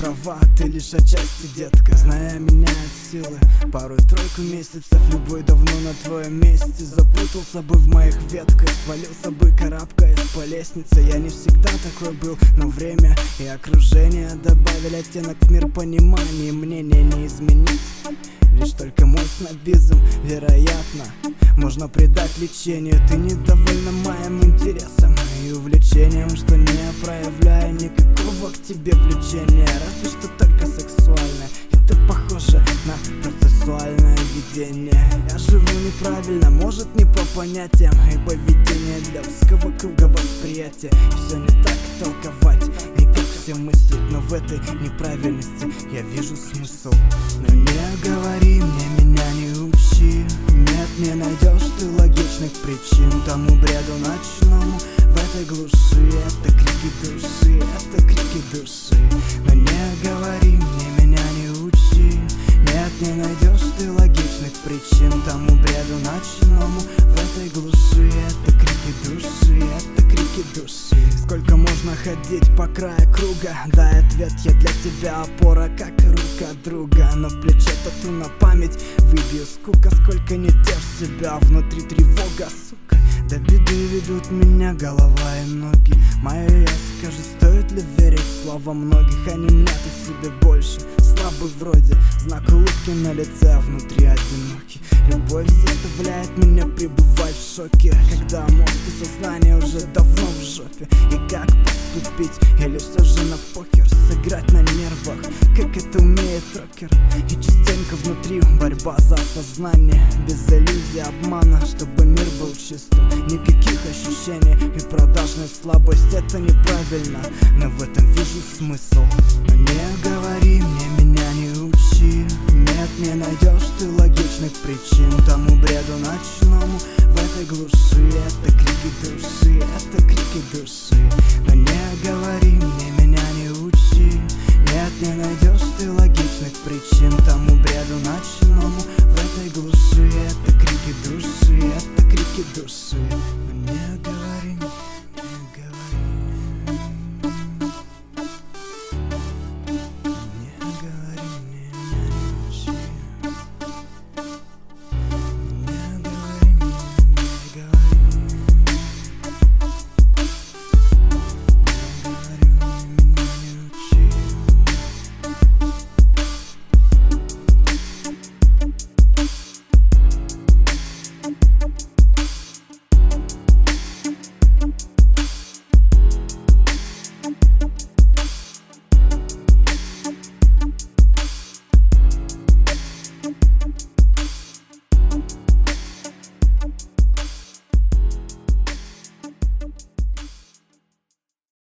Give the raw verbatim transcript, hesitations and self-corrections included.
права, ты лишь отчасти, детка. Зная меня от силы, пару-тройку месяцев любой давно на твоем месте запутался бы в моих ветках, свалился бы, карабкаясь по лестнице. Я не всегда такой был, но время и окружение добавили оттенок в мир понимания. Мнение не изменить, лишь только мой снобизм, вероятно, можно придать лечению. Ты недовольна моим интересом и увлечением, что не проявляя никакого к тебе влечения, разве что только сексуальное. Это похоже на процессуальное видение. Я живу неправильно, может не по понятиям, и поведение для узкого круга восприятия. И все не так толковать, не как все мыслить, но в этой неправильности я вижу смысл. Но не говори мне, меня не учи, нет, не найдешь ты логичных причин тому бреду ночному в этой глуши. Это крики души, это крики души. Но не говори мне, меня не учи, нет, не найдешь ты логичных причин тому бреду ночному в этой глуши. Это крики души, это крики души. Сколько можно ходить по краю круга? Дай ответ, я для тебя опора, как рука друга. Но в плече тату на память выбью скука. Сколько не тешь себя, внутри тревога, сука. До беды ведут меня голова и ноги. Мое я, скажи, стоит ли верить в слова многих? Они мнят о себе больше, слабый вроде, знак улыбки на лице, а внутри одинокий. Любовь заставляет меня пребывать в шоке, когда мозг и сознание уже давно в жопе. И как поступить? Или все же на покер сыграть на нервах, как это умеет рокер? И частенько внутри борьба за осознание, без иллюзий обмана, чтобы мир был чистым. Никаких ощущений и продажная слабость, это неправильно, но в этом вижу смысл. Но не говори мне, меня не учи, нет, не найдешь ты логичных причин тому бреду ночному в этой глуши. Это крики души, это крики души. Но не говори мне, меня не учи, нет, не найдешь ты логичных причин тому бреду ночному в этой глуши. Это крики души, это крики души.